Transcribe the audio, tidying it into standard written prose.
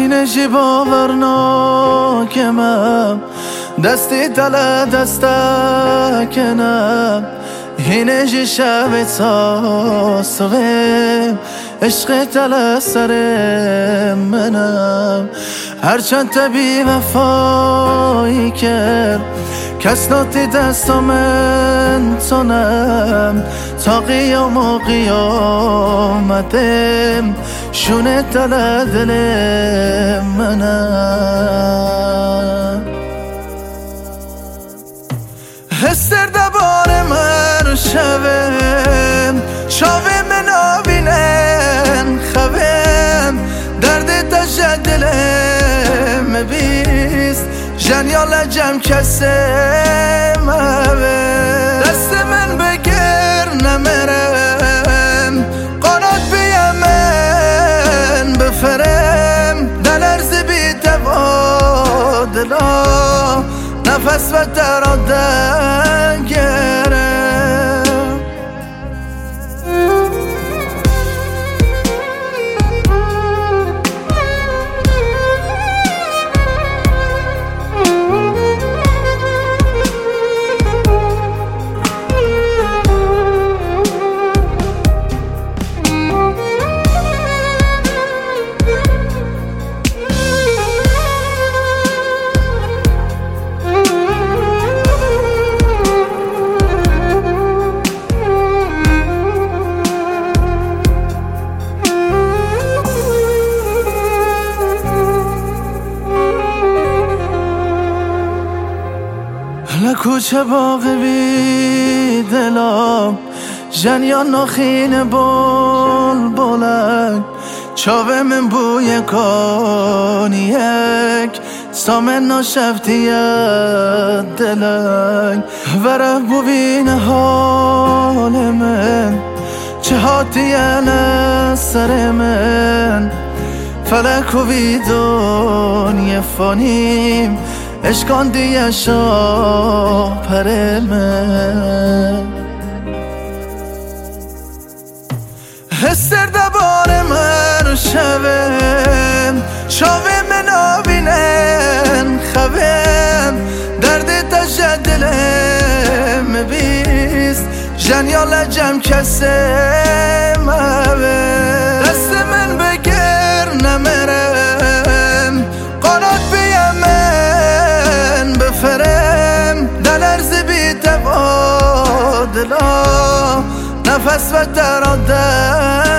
هینشی باورناکمم دستی تله دستکنم هینشی شب تاسقم عشق تله سر منم هرچند تبی وفایی کرد کس ناتی دستا من تونم تا قیام و قیامتم شونه تله دل منم هستر دبار من شوم شاوه من آبینن خوم درد تشد دلم بیست جنیال جم کسه موه دست من بگر نمرم قانات بیمن بفرم دل ارز بی تبادلا نفس و درادن گرم لکوچه باغ بی دلم جنیان نخین بول بولک چاوه من بوی کانیک سامن نشفتی دلک وره بوین حال من چه هاتی سر من فلک و بی دنیا فانیم اشکان دیگه شا پرمه هستر دبار من شوم شاوه من آبینن خوم درد تشد دلم بیست جنیال جم کسه موه دست من بگر نمرم قانات بیمن بفرم دل ارز بی تبادلا نفس و درادن